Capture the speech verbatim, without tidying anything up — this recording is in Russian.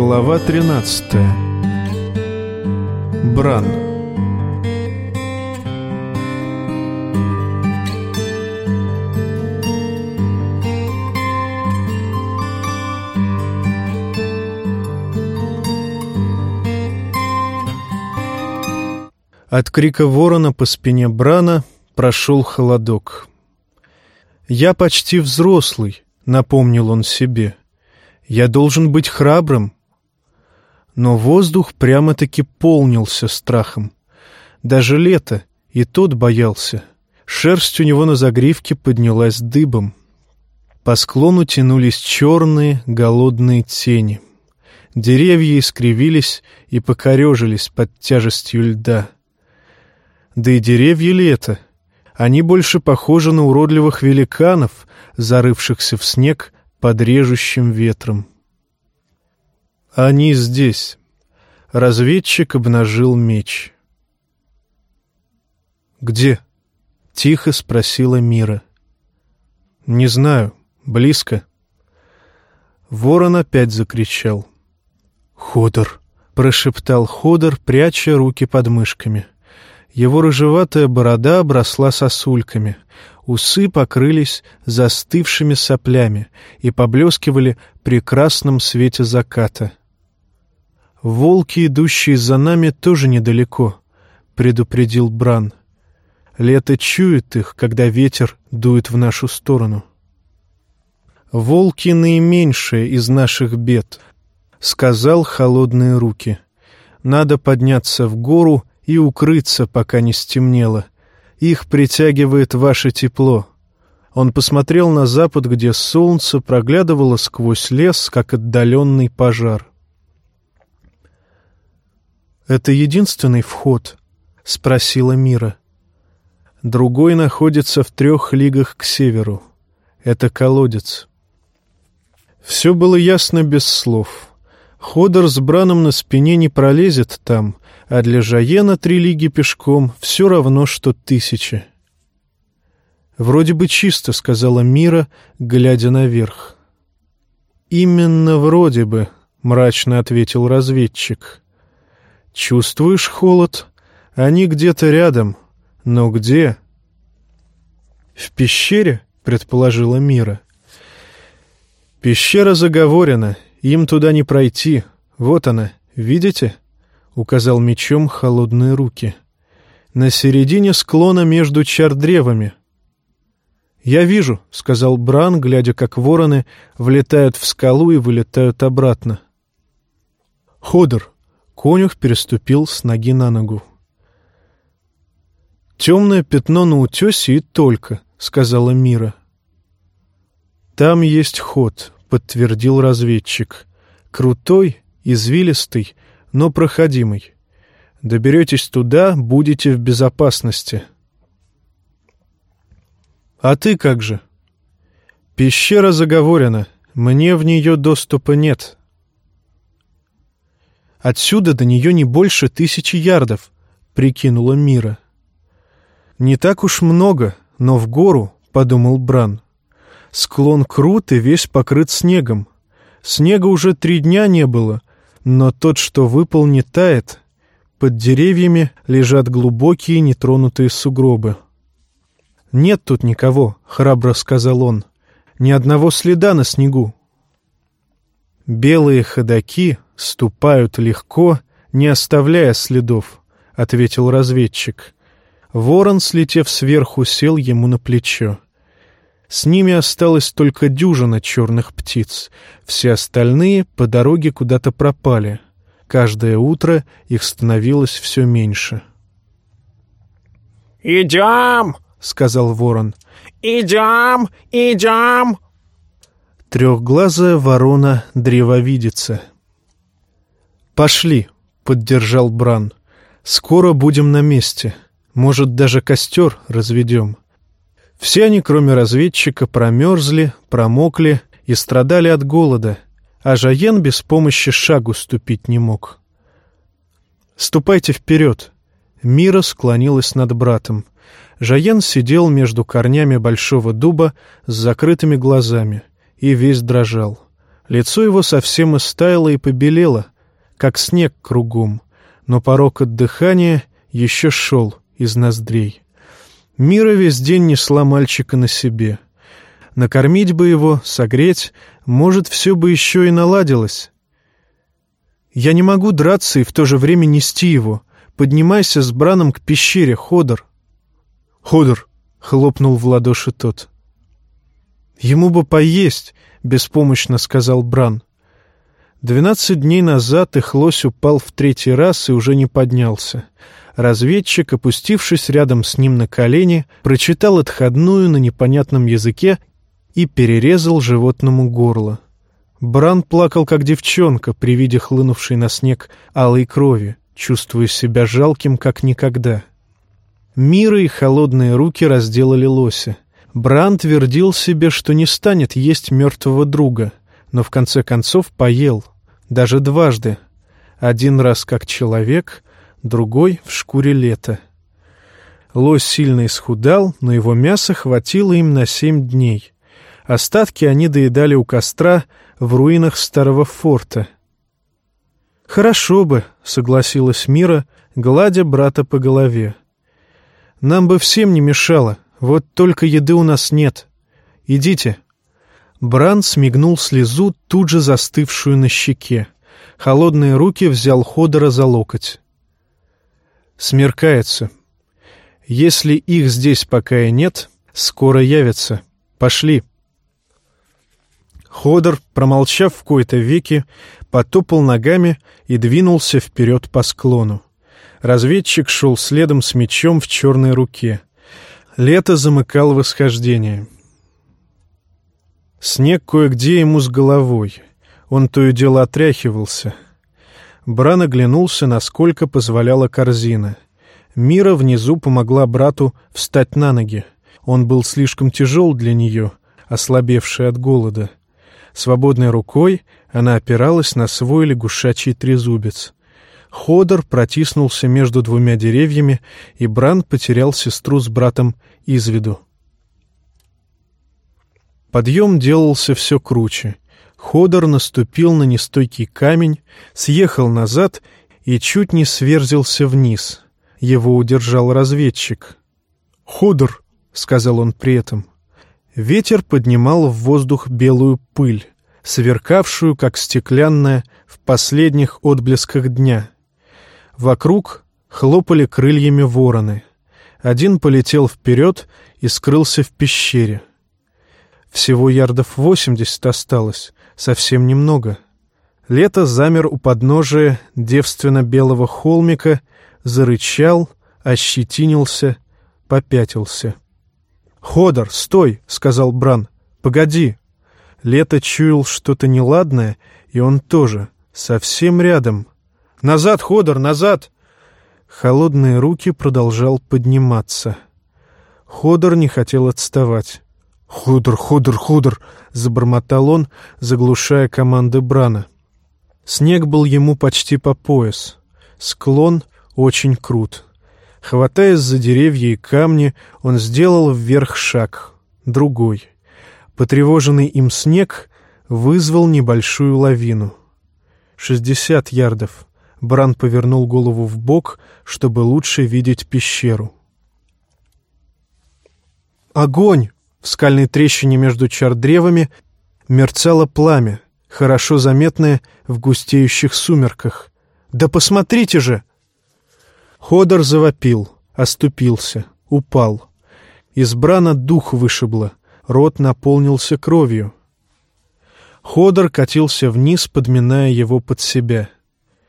Глава тринадцатая. Бран. От крика ворона по спине Брана прошел холодок. «Я почти взрослый», — напомнил он себе. «Я должен быть храбрым». Но воздух прямо-таки полнился страхом. Даже лето, и тот боялся. Шерсть у него на загривке поднялась дыбом. По склону тянулись черные, голодные тени. Деревья искривились и покорежились под тяжестью льда. Да и деревья ли это? Они больше похожи на уродливых великанов, зарывшихся в снег под режущим ветром. Они здесь. Разведчик обнажил меч. «Где?» — тихо спросила Мира. «Не знаю. Близко». Ворон опять закричал. «Ходор!» — прошептал Ходор, пряча руки под мышками. Его рыжеватая борода обросла сосульками, усы покрылись застывшими соплями и поблескивали при красном свете заката. «Волки, идущие за нами, тоже недалеко», — предупредил Бран. «Лето чует их, когда ветер дует в нашу сторону». «Волки наименьшие из наших бед», — сказал холодные руки. «Надо подняться в гору и укрыться, пока не стемнело. Их притягивает ваше тепло». Он посмотрел на запад, где солнце проглядывало сквозь лес, как отдаленный пожар. «Это единственный вход?» — спросила Мира. «Другой находится в трех лигах к северу. Это колодец». Все было ясно без слов. Ходор с Браном на спине не пролезет там, а для Жаена три лиги пешком все равно, что тысяча. «Вроде бы чисто», — сказала Мира, глядя наверх. «Именно вроде бы», — мрачно ответил разведчик. «Чувствуешь холод? Они где-то рядом. Но где?» «В пещере», — предположила Мира. «Пещера заговорена. Им туда не пройти. Вот она, видите?» — указал мечом холодные руки. «На середине склона между чардревами». «Я вижу», — сказал Бран, глядя, как вороны влетают в скалу и вылетают обратно. «Ходор», — конюх переступил с ноги на ногу. «Темное пятно на утесе и только», — сказала Мира. «Там есть ход», — подтвердил разведчик. «Крутой, извилистый, но проходимый. Доберетесь туда, будете в безопасности». «А ты как же?» «Пещера заговорена. Мне в нее доступа нет». «Отсюда до нее не больше тысячи ярдов», — прикинула Мира. «Не так уж много, но в гору», — подумал Бран. «Склон крут и весь покрыт снегом. Снега уже три дня не было, но тот, что выпал, не тает. Под деревьями лежат глубокие нетронутые сугробы». «Нет тут никого», — храбро сказал он. «Ни одного следа на снегу». «Белые ходоки ступают легко, не оставляя следов», — ответил разведчик. Ворон, слетев сверху, сел ему на плечо. С ними осталась только дюжина черных птиц. Все остальные по дороге куда-то пропали. Каждое утро их становилось все меньше. «Идем!» — сказал ворон. «Идем! Идем!» Трехглазая ворона-древовидица. «Пошли!» — поддержал Бран. «Скоро будем на месте. Может, даже костер разведем». Все они, кроме разведчика, промерзли, промокли и страдали от голода, а Жаен без помощи шагу ступить не мог. «Ступайте вперед!» Мира склонилась над братом. Жаен сидел между корнями большого дуба с закрытыми глазами и весь дрожал. Лицо его совсем истаяло и побелело, как снег кругом, но порок от дыхания еще шел из ноздрей. Мира весь день несла мальчика на себе. Накормить бы его, согреть, может, все бы еще и наладилось. «Я не могу драться и в то же время нести его. Поднимайся с Браном к пещере, Ходор». «Ходор!» — хлопнул в ладоши тот. «Ему бы поесть», — беспомощно сказал Бран. Двенадцать дней назад их лось упал в третий раз и уже не поднялся. Разведчик, опустившись рядом с ним на колени, прочитал отходную на непонятном языке и перерезал животному горло. Бран плакал, как девчонка, при виде хлынувшей на снег алой крови, чувствуя себя жалким, как никогда. Мира и холодные руки разделали лося. Бран твердил себе, что не станет есть мертвого друга, но в конце концов поел, даже дважды. Один раз как человек, другой в шкуре лета. Лось сильно исхудал, но его мяса хватило им на семь дней. Остатки они доедали у костра в руинах старого форта. «Хорошо бы», — согласилась Мира, гладя брата по голове. «Нам бы всем не мешало, вот только еды у нас нет. Идите». Бран смигнул слезу, тут же застывшую на щеке. Холодные руки взял Ходора за локоть. «Смеркается. Если их здесь пока и нет, скоро явятся. Пошли». Ходор, промолчав в кои-то веки, потопал ногами и двинулся вперед по склону. Разведчик шел следом с мечом в черной руке. Лето замыкал восхождение. Снег кое-где ему с головой. Он то и дело отряхивался. Бран оглянулся, насколько позволяла корзина. Мира внизу помогла брату встать на ноги. Он был слишком тяжел для нее, ослабевший от голода. Свободной рукой она опиралась на свой лягушачий трезубец. Ходор протиснулся между двумя деревьями, и Бран потерял сестру с братом из виду. Подъем делался все круче. Ходор наступил на нестойкий камень, съехал назад и чуть не сверзился вниз. Его удержал разведчик. «Ходор!» — сказал он при этом. Ветер поднимал в воздух белую пыль, сверкавшую, как стеклянная, в последних отблесках дня. Вокруг хлопали крыльями вороны. Один полетел вперед и скрылся в пещере. Всего ярдов восемьдесят осталось, совсем немного. Лето замер у подножия девственно-белого холмика, зарычал, ощетинился, попятился. «Ходор, стой!» — сказал Бран. «Погоди!» Лето чуял что-то неладное, и он тоже, совсем рядом. «Назад, Ходор, назад!» Холодные руки продолжал подниматься. Ходор не хотел отставать. «Ходор, Ходор, Ходор!» — забормотал он, заглушая команды Брана. Снег был ему почти по пояс. Склон очень крут. Хватаясь за деревья и камни, он сделал вверх шаг, другой. Потревоженный им снег вызвал небольшую лавину. Шестьдесят ярдов. Бран повернул голову вбок, чтобы лучше видеть пещеру. Огонь! В скальной трещине между чардревами мерцало пламя, хорошо заметное в густеющих сумерках. «Да посмотрите же!» Ходор завопил, оступился, упал. Из Брана дух вышибло, рот наполнился кровью. Ходор катился вниз, подминая его под себя.